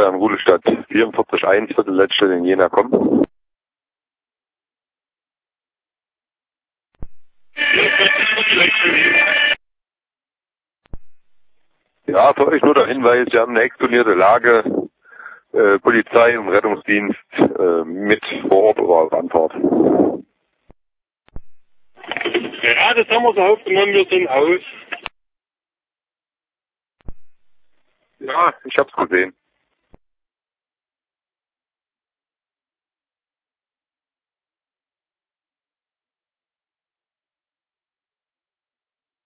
an Rudelstadt 44.1 Viertelletzte in Jena kommen. Ja, für euch nur der Hinweis, wir haben eine exponierte Lage, Polizei und Rettungsdienst mit vor Ort oder auf Anfahrt. Ja, das haben wir so aufgenommen, wir sind aus. Ja, ich hab's gesehen.